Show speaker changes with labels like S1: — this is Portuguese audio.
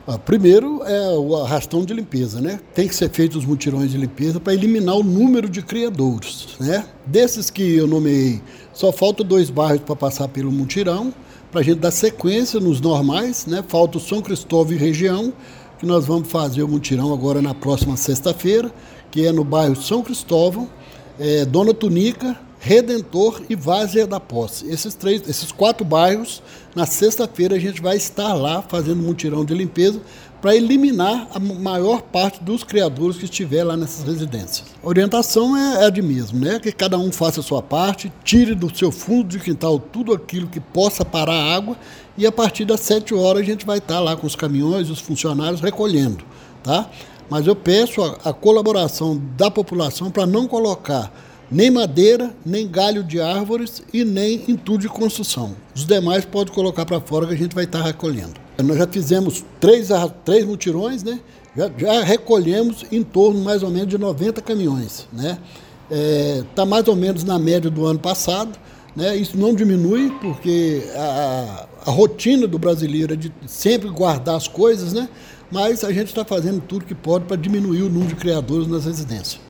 S1: Primeiro é o arrastão de limpeza, né? Tem que ser feito os mutirões de limpeza para eliminar o número de criadouros, né? Desses que eu nomeei, só falta 2 bairros para passar pelo mutirão, para a gente dar sequência nos normais, né? Falta o São Cristóvão e região, que nós vamos fazer o mutirão agora na próxima sexta-feira, que é no bairro São Cristóvão, Dona Tunica, Redentor e Várzea da Posse. Esses 4 bairros, na sexta-feira a gente vai estar lá fazendo mutirão de limpeza para eliminar a maior parte dos criadouros que estiver lá nessas residências. A orientação é a de mesmo, né? Que cada um faça a sua parte, tire do seu fundo de quintal tudo aquilo que possa parar a água e a partir das 7 horas a gente vai estar lá com os caminhões, os funcionários recolhendo, tá? Mas eu peço a colaboração da população para não colocar nem madeira, nem galho de árvores e nem entulho de construção. Os demais pode colocar para fora que a gente vai estar recolhendo. Nós já fizemos 3 mutirões, né? Já recolhemos em torno mais ou menos de 90 caminhões, né? Tá mais ou menos na média do ano passado, né? Isso não diminui porque a rotina do brasileiro é de sempre guardar as coisas, né? Mas a gente está fazendo tudo que pode para diminuir o número de criadores nas residências.